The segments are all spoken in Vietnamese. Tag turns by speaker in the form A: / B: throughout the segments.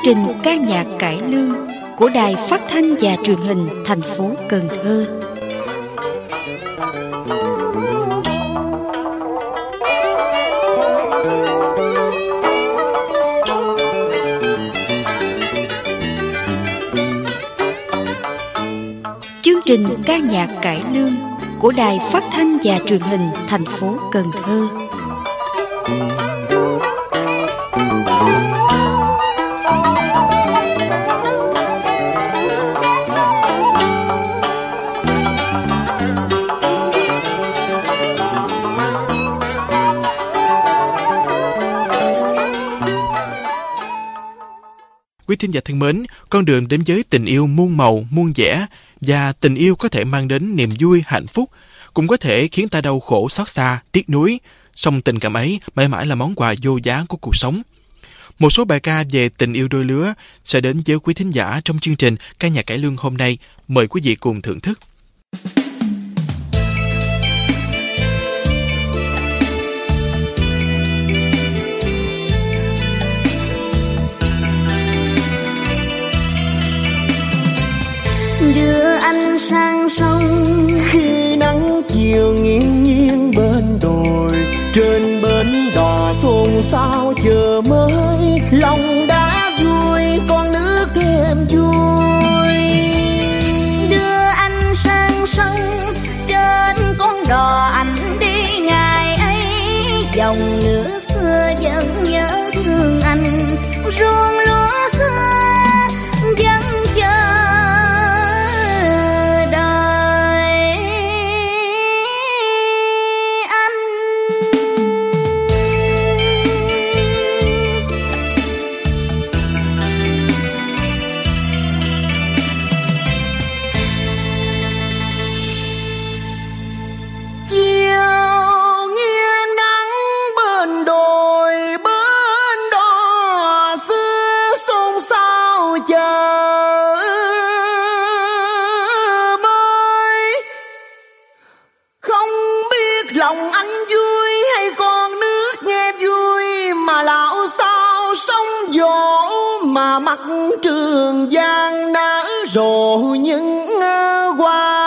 A: trình ca nhạc cải lương của Đài Phát thanh và Truyền hình thành phố Cần Thơ. Chương trình ca nhạc cải lương của Đài Phát thanh và Truyền hình thành phố Cần Thơ.
B: Quý thính giả thân mến, con đường đến với tình yêu muôn màu, muôn vẻ, và tình yêu có thể mang đến niềm vui, hạnh phúc, cũng có thể khiến ta đau khổ, xót xa, tiếc nuối. Song tình cảm ấy mãi mãi là món quà vô giá của cuộc sống. Một số bài ca về tình yêu đôi lứa sẽ đến với quý thính giả trong chương trình ca nhạc cải lương hôm nay. Mời quý vị cùng thưởng thức.
C: Đưa anh sang sông
D: khi nắng chiều nghiêng nghiêng bên đồi, trên bến đò xôn xao chờ mới, lòng đã vui con nước thêm vui.
C: Đưa anh sang sông trên con đò anh đi ngày ấy, dòng nước xưa vẫn nhớ thương anh, ruộng lúa xưa vẫn chờ.
D: Lòng anh vui hay con nước nghe vui, mà lão sao sóng vỗ mà mặt Trường Giang nở rộ những hoa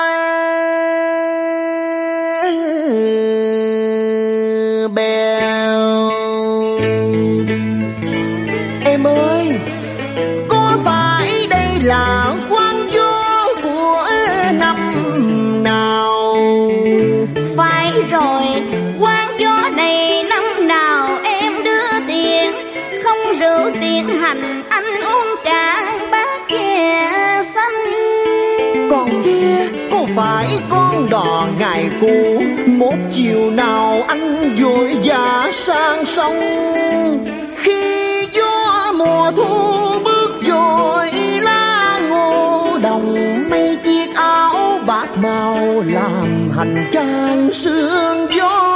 D: bèo. Em ơi, có phải đây là quan vô của năm nào?
C: Phải rồi, quán gió này năm nào em đưa tiền, không rượu tiền hành anh uống cả bát chè xanh.
D: Còn kia có phải con đò ngày cũ, một chiều nào anh vội vã sang sông, khi gió mùa thu bước vội lá ngô đồng, mấy chiếc áo bạc màu làm hành trang sương gió.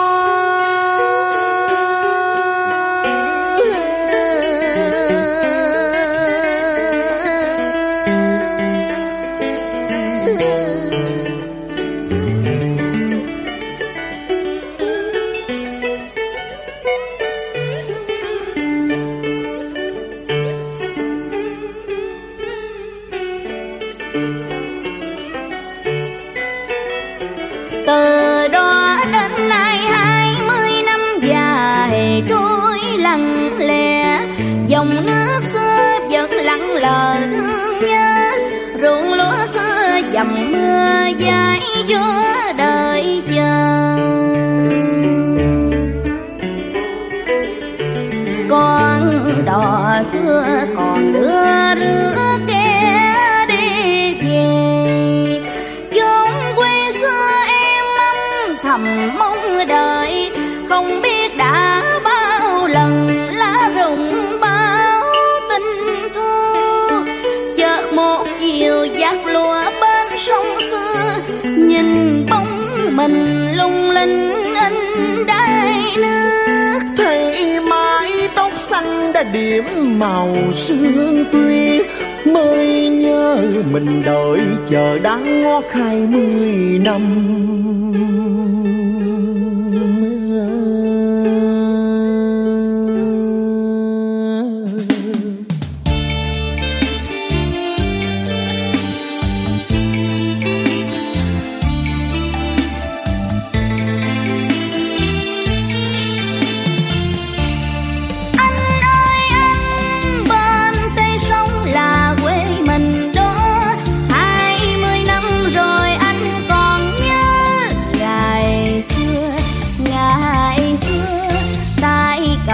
C: Từ đó đến nay 20 năm dài trôi lặng lẽ, dòng nước xưa vẫn lặng lờ thương nhớ, ruộng lúa xưa dầm mưa dài gió đợi chờ. Con đò xưa còn đưa rước kẻ đi về, chốn quê xưa em âm thầm mong đợi, không biết đã bao lần lá rụng bao tình thương. Chợt một chiều dạt lúa bên sông xưa, nhìn bóng mình lung linh in đáy nước.
D: Thấy mái tóc xanh đã điểm màu sương tuyết, mới nhớ mình đợi chờ đắng ngót 20 năm.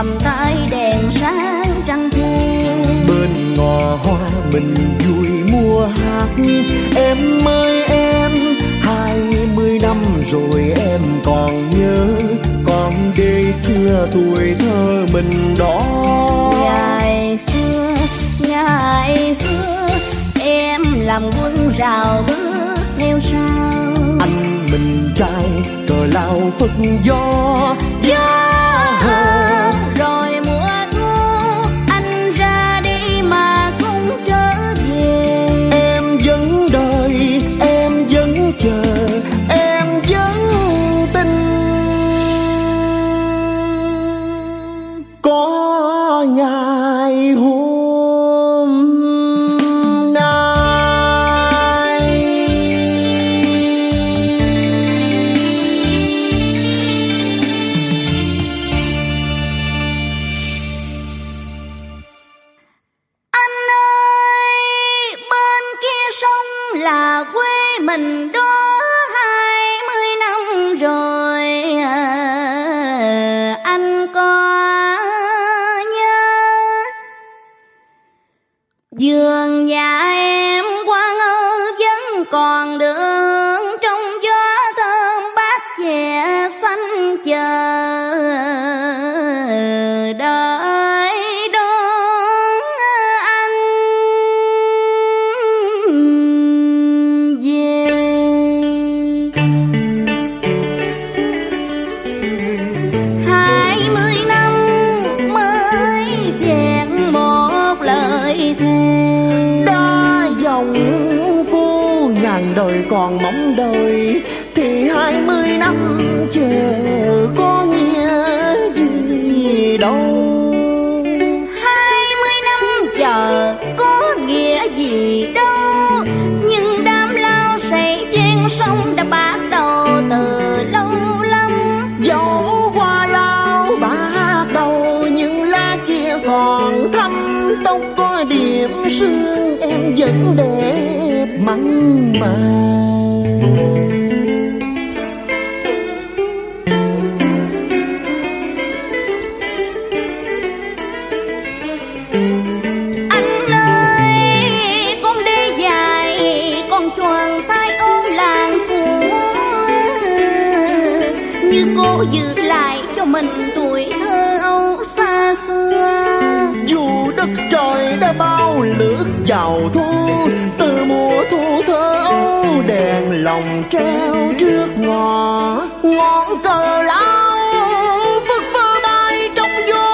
C: cầm tay đèn sáng trăng thu.
D: Bên ngõ hoa mình vui mùa hát. Em ơi em, 20 năm rồi em còn nhớ, còn đây xưa tuổi thơ mình đó.
C: Ngày xưa em làm quân rào bước theo sau.
D: Anh mình trai cờ lao phất gió, gió
C: rồi mùa thu anh ra đi mà không trở về.
D: Em vẫn đợi, em vẫn chờ, em vẫn tin có ngày hôm nay.
C: Anh ơi, bên kia sông là quê mình đó, 20 năm rồi anh có nhớ. Vườn nhà em qua ngơ vẫn còn đường, trong gió thơm bát chè xanh chờ đợi đón anh về. 20 năm mới vẹn một lời thề.
D: Đã dòng vô ngàn đời còn mong đời, thì 20 năm chờ có nghĩa gì đâu.
C: 20 năm chờ có nghĩa gì đâu, nhưng đám lao sậy ven sông đã bắt đầu từ lâu lắm.
D: Dẫu hoa lao bắt đầu nhưng lá kia còn thâm, tóc có điểm sương em vẫn đẹp mặn mà.
C: Anh ơi, con đi dài, con choàng tay ôm làng cũ, như cố giữ lại cho mình tuổi thơ âu xa xưa.
D: Dù đất trời đã bao lướt vào thu, từ mùa thu thơ ấu đèn lòng treo trước ngõ, ngọn cờ lao phất phơ bay trong gió.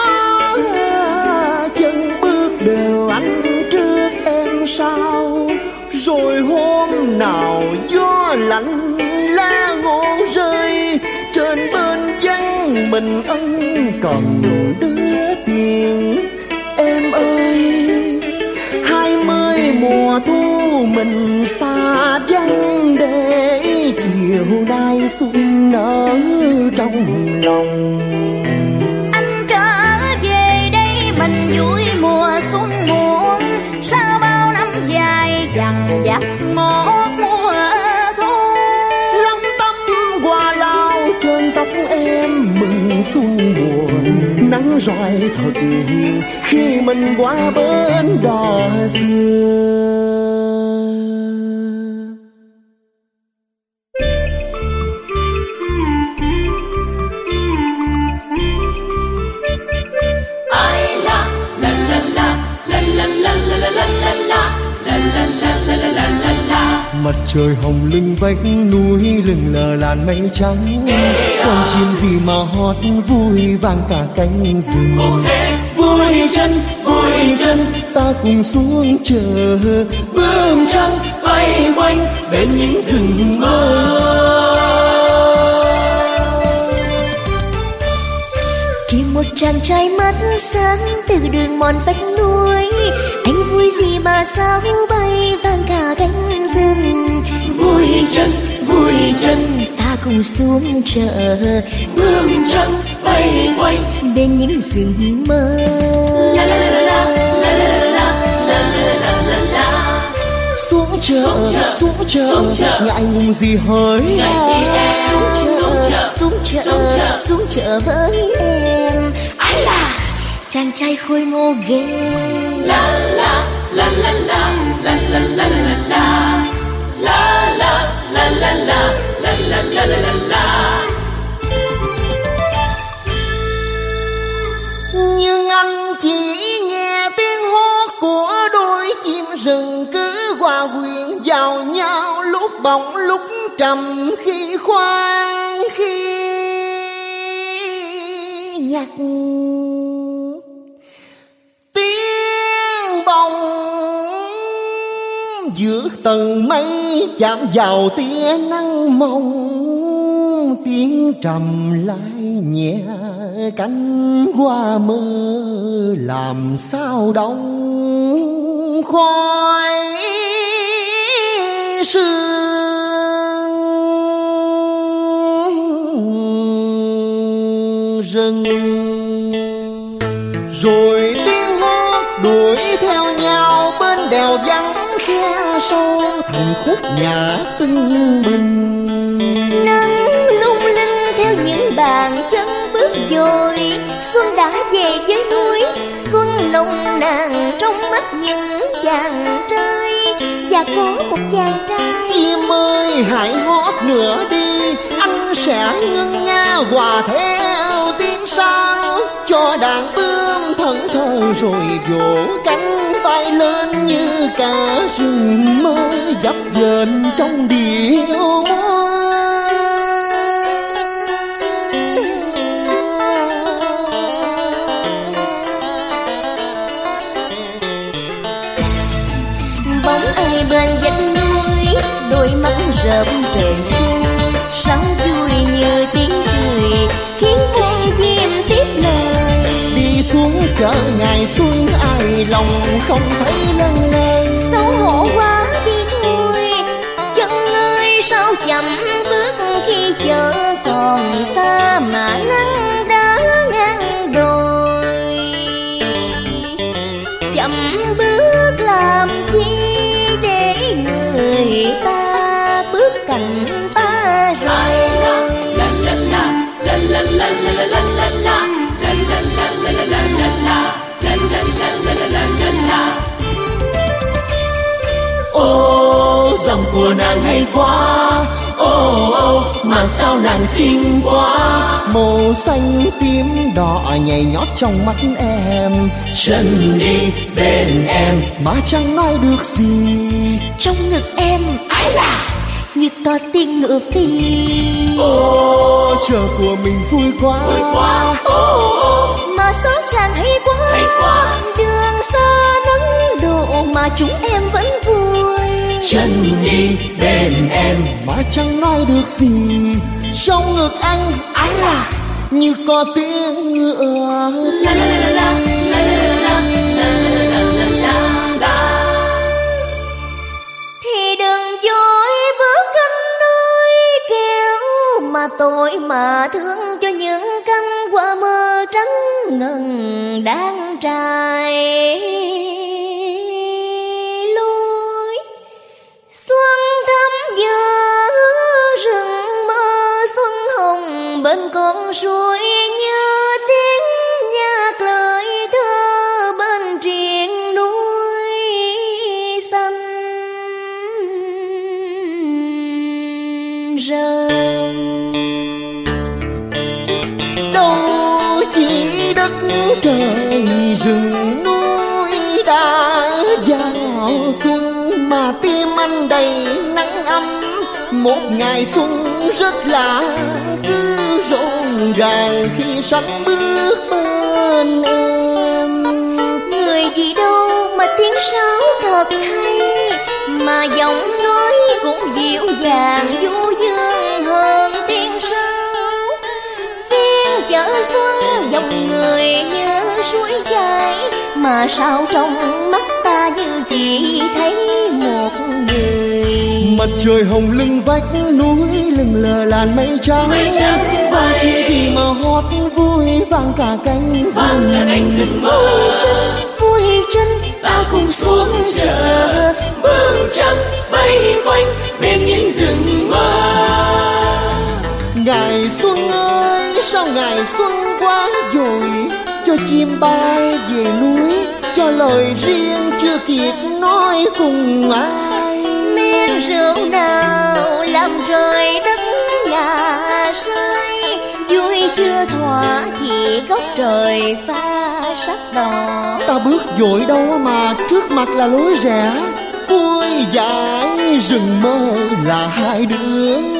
D: Chân bước đều anh trước em sau, rồi hôm nào gió lạnh lá ngô rơi, trên bên vắng mình ân cần đưa tiền. Em ơi, 20 mùa thu mình xa vắng, để chiều nay xuân nở trong lòng.
C: Anh trở về đây mình vui mùa xuân muộn, sau bao năm dài dằn vặt một mùa thu.
D: Lắm tâm hoa lao trên tóc em mừng xuân buồn, nắng rọi thật hiền khi mình qua bên đò xưa. Mặt trời hồng lưng vách núi, lưng lờ làn mây trắng. Con chim gì mà hót vui vang cả cánh rừng. Vui chân ta cùng xuống chờ, bướm trắng bay quanh bên những rừng mơ.
E: Khi một chàng trai mắt sáng từ đường mòn vách núi, anh vui gì mà sao bay vang cả cánh rừng. Vui chân ta cùng xuống chợ, bướm trắng bay quanh bên những rừng mơ. La la la la la la la la la la.
D: Xuống chợ ngại ngùng gì hỡi
E: xuống chợ với em. chàng trai khôi ngô ghê.
F: La la la la la la la la la la la la la la la la la la la la.
D: Nhưng anh chỉ nghe tiếng hót của đôi chim rừng cứ hòa quyện vào nhau, lúc bỗng lúc trầm, khi khoan khi nhặt. Tiếng bồng giữa tầng mây chạm vào tia nắng mông, tiếng trầm lại nhẹ cánh qua mơ, làm sao đông khói sương rừng. Rồi tiếng hót đuổi theo nhau bên đèo vắng khe sâu, thành khúc nhạc tưng bừng.
E: Nắng lung linh theo những bàn chân bước dội, xuân đã về với núi, xuân nồng nàn trong mắt những chàng trai. Và có một chàng trai:
D: chim ơi hãy hót nữa đi, anh sẽ ngân nga hòa theo tiếng sao, cho đàn bướm thẫn thờ rồi vỗ cánh bay lên như cả rừng mơ dập dềnh trong điệu múa.
E: Bóng ai bên vách núi, đôi mắt rợp trời xuân, sáng vui như tiếng cười khiến con chim tiếp lời.
D: Đi xuống chợ ngày xuân ai lòng không thấy lâng lâng,
E: xấu hổ quá đi thôi chân ơi, sao chậm bước khi chợ còn xa mà nắng đã ngang đồi. Chậm bước làm chi để người ta bước cạnh ta rồi.
F: Ô giọng của nàng hay quá, ô mà sao nàng xinh quá.
D: màu xanh tím đỏ nhảy nhót trong mắt em.
F: Chân đi bên em
D: mà chẳng nói được gì.
E: Trong ngực em ái là như có tiếng ngựa phi.
D: Ô chờ của mình vui quá,
E: ô mà số chàng hay quá, đường xa nắng độ mà chúng em vẫn vui.
F: Chân đi bên em
D: mà chẳng nói được gì. Trong ngực anh
E: ái là
D: như có tiếng ngựa
F: la la la la la la la la la.
E: Thì đừng dối bước cánh núi kêu mà tội mà thương cho những cánh hoa mơ trắng ngần đang trải lối. Xuân thắm giữa rừng mơ, xuân hồng bên con suối, như tiếng nhạc lời thơ bên triền núi xanh rơi.
D: đâu chỉ đất trời rừng núi đã vào xuân, mà tim anh đầy nắng ấm. Một ngày xuân rất lạ cứ rộn ràng khi sánh bước bên em.
E: Người gì đâu mà tiếng sáo thật hay, mà giọng nói cũng dịu dàng du dương hơn tiếng sáo. Phiên chợ xuân dòng người như suối chảy, mà sao trong mắt ta như chỉ thấy một người.
D: Mặt trời hồng lưng vách núi, lưng lờ làn mây trắng. Bao chim gì mà hót vui vang cả cánh rừng.
E: Vui chân ta cùng xuống chợ,
F: bướm trắng bay quanh bên những rừng mơ.
D: Ngày xuân ơi sao ngày xuân quá rồi, cho chim bay về núi, cho lời riêng chưa kịp nói cùng ai.
E: Miếng rượu nào làm trời đất ngả say, vui chưa thỏa thì góc trời pha sắc đỏ.
D: Ta bước vội đâu mà trước mặt là lối rẽ, cuối dải rừng mơ là hai đường.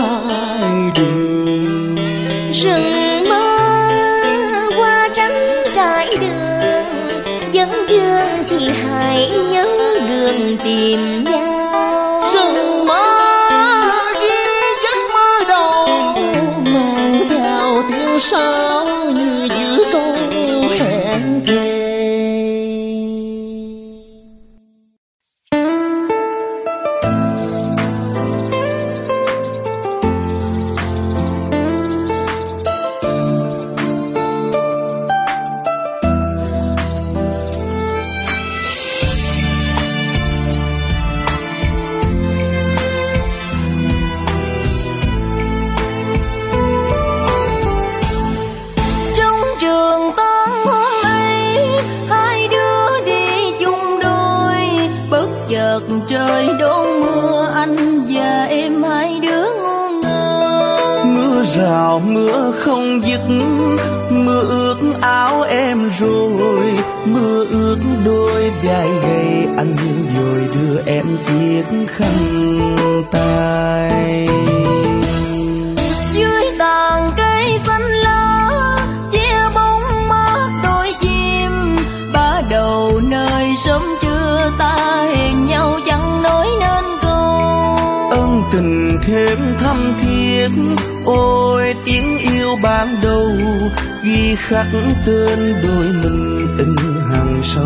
E: Rừng mơ qua trắng trải đường, dẫn dương thì hãy nhớ đường tìm nhau.
D: Rừng mơ ghi giấc mơ đầu, mang theo tiếng sáo như giữ câu hẹn thề.
C: Trời đổ mưa, anh và em hai đứa ngu ngơ.
G: Mưa rào mưa không dứt, mưa ướt áo em rồi, mưa ướt đôi vai gầy anh rồi đưa em chiếc khăn tay.
C: Dưới tàn cây xanh lá che bóng mát đôi chim, ba đầu nơi sớm trưa ta hẹn nhau chẳng nói nên câu.
G: Ân tình thêm thâm thiết, ôi tiếng yêu ban đầu, ghi khắc tên đôi mình in hàng sâu.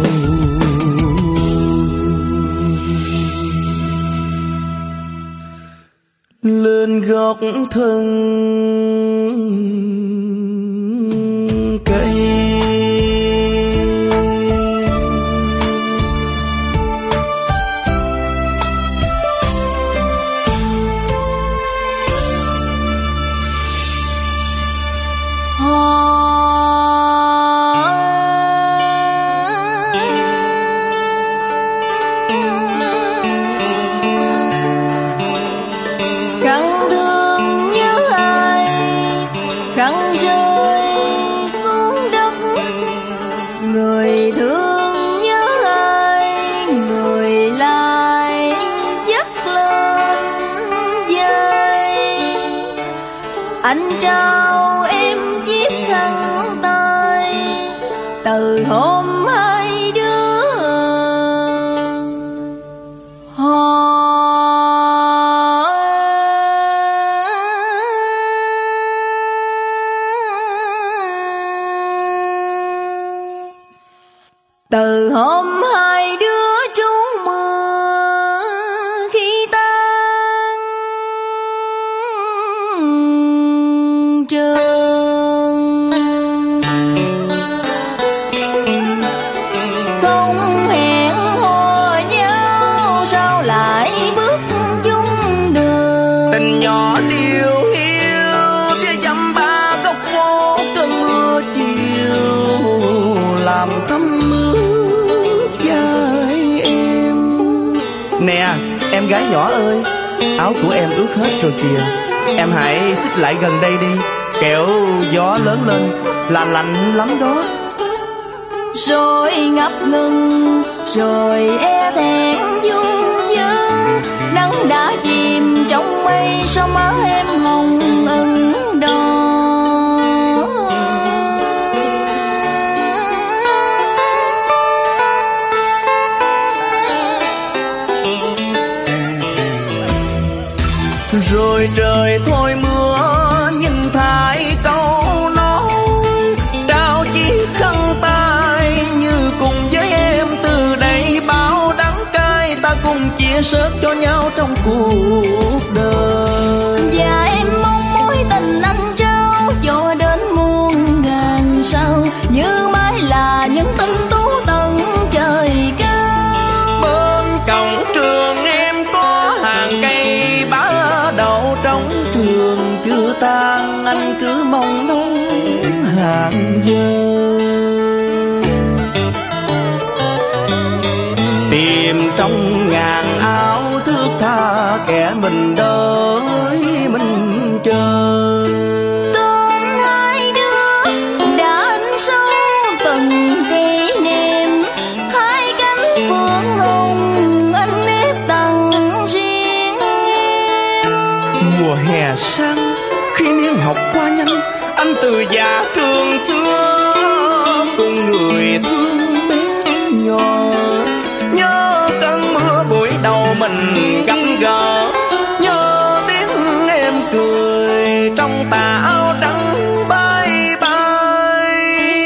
G: Lên góc thân cây,
C: khăn thương nhớ ai, khăn rơi xuống đất, người thương nhớ ai, người lại dắt lên vai. Anh trao em chiếc khăn tay, từ hôm hai đứa từ hôm hai đứa trú mưa khi tan trường. Không hẹn hò nhau sao lại bước chung đường.
G: tình nhỏ điều hiu với dăm ba góc phố, cơn mưa chiều làm thấm ướt vai em. Nè em gái nhỏ ơi, áo của em ướt hết rồi kìa, em hãy xích lại gần đây đi, kẻo gió lớn lên là lạnh lắm đó.
C: Rồi ngập ngừng, rồi e thẹn du dơ, nắng đã chìm trong mây, sao má em hồng ửng đỏ.
G: Rồi trời thôi mưa, nhìn thấy câu nói, trao chiếc khăn tay như cùng với em từ đây bao đắng cay, ta cùng chia sớt cho nhau trong cuộc đời.
C: Và em mong mối tình anh trao cho đến muôn ngàn sau, như mãi là những tình tú tận trời cao.
G: Bên cổng trường em có hàng cây bá đậu trong trường chưa tan, anh cứ mong nóng hàng giờ. chìm trong ngàn áo thước tha kẻ mình đợi mình chờ.
C: Tên hai đứa đã in sâu từng kỷ niệm, hai cánh phượng hồng anh nếp tặng riêng em.
G: Mùa hè sang khi niên học qua nhanh, anh từ già trường xưa cùng người thương bé nhỏ. Nhớ cơn mưa buổi đầu mình gặp gỡ, nhớ tiếng em cười trong tà áo trắng bay bay.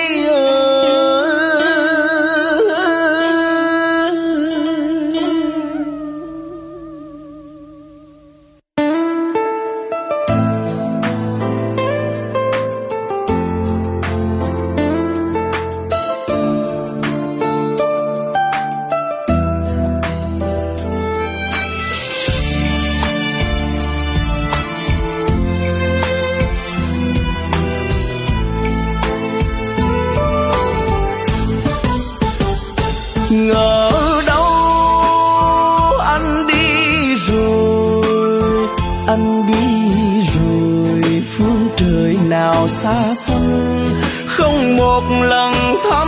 G: Ngờ đâu anh đi rồi, anh đi rồi, phương trời nào xa xăm, không một lần thăm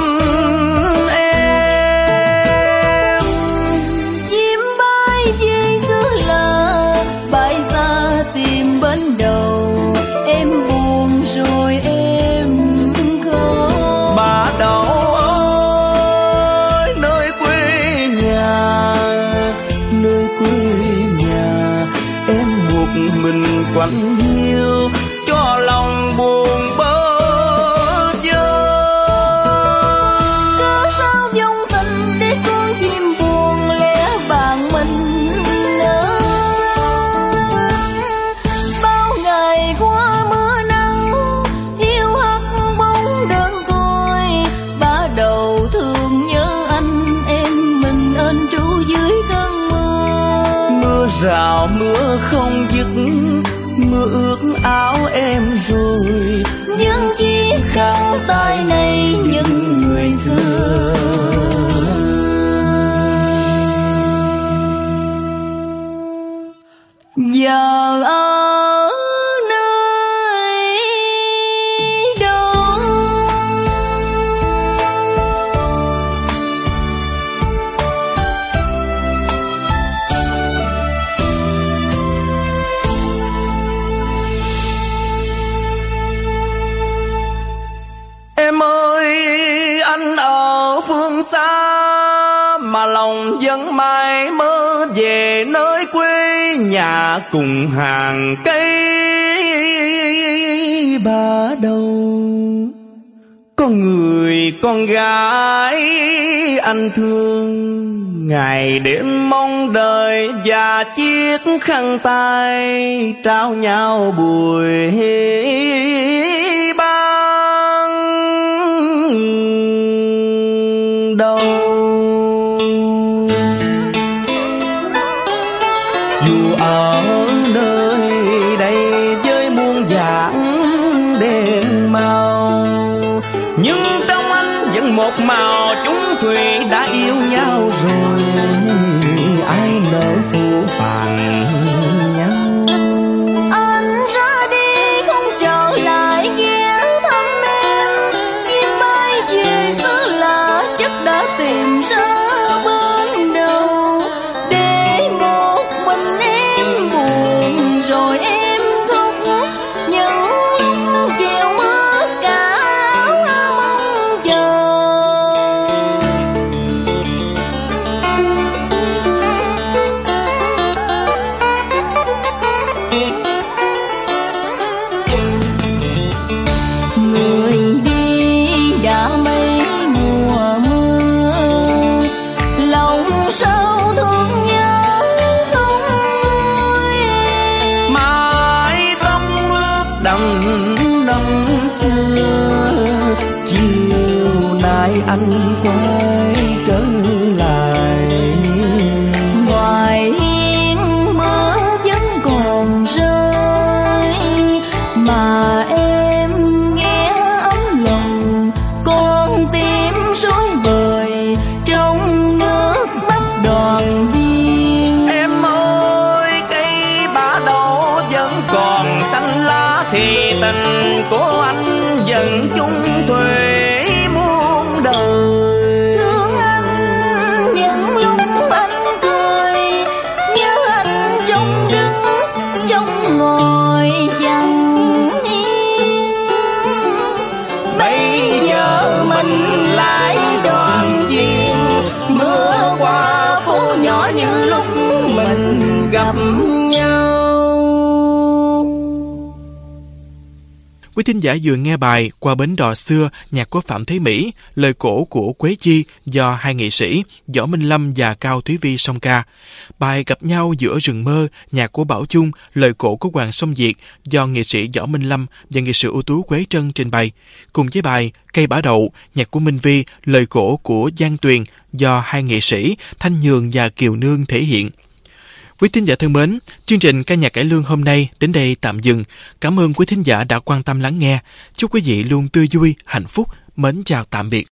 G: em.
C: Chim bay về xứ lạ, bay xa tìm bên đầu, em buồn rồi em khóc.
G: Bà đậu ơi, nơi quê nhà, em buộc mình quạnh hiu, cho lòng buồn bơ vơ.
C: Cớ sao dòng tình để con chim buồn lẻ bạn mình nữa. Bao ngày qua mưa nắng, hiu hắt bóng đơn côi, ba đầu thường nhớ anh em mình ên trú dưới cơn mưa.
G: Mưa rào mưa không dứt, mưa ướt áo em rồi,
C: Nhưng chiếc khăn tay này những người xưa. Giờ ở nơi đâu?
G: Em ơi, anh ở phương xa mà lòng vẫn mãi mơ về nơi quê nhà cùng hàng cây ba đầu. Con người con gái anh thương, ngày đêm mong đợi và chiếc khăn tay trao nhau buổi ban đầu. Dù ở nơi đây với muôn vàn đèn màu, nhưng trong anh vẫn một màu, chúng thủy đã yêu nhau rồi, ai nỡ phụ phàng nhau.
C: Anh ra đi không trở lại ghé thăm em, chim bay về xứ lạ chắc đã tìm ra bên đầu, để một mình em buồn rồi em khóc, những lúc chiều mất cả mong chờ. Người đi đã mấy mùa mưa, lòng sao thương nhớ không nguôi.
G: Mái tóc ướt đầm năm xưa, chiều nay anh quay trở lại.
C: Ngoài hiên mưa vẫn còn rơi, mà em nghe ấm lòng con tim rối bời trong nước mắt đò
G: mình lại đoàn viên. Mưa qua phố nhỏ như lúc mình gặp nhau.
B: Quý thính giả vừa nghe bài Qua bến đò xưa, nhạc của Phạm Thế Mỹ, lời cổ của Quế Chi do hai nghệ sĩ Võ Minh Lâm và Cao Thúy Vi song ca. Bài Gặp nhau giữa rừng mơ, nhạc của Bảo Chung, lời cổ của Hoàng Song Diệt do nghệ sĩ Võ Minh Lâm và nghệ sĩ ưu tú Quế Trân trình bày. Cùng với bài Cây Bả Đậu, nhạc của Minh Vi, lời cổ của Giang Tuyền do hai nghệ sĩ Thanh Nhường và Kiều Nương thể hiện. Quý thính giả thân mến, chương trình Ca nhạc cải lương hôm nay đến đây tạm dừng. Cảm ơn quý thính giả đã quan tâm lắng nghe. Chúc quý vị luôn tươi vui, hạnh phúc. Mến chào tạm biệt.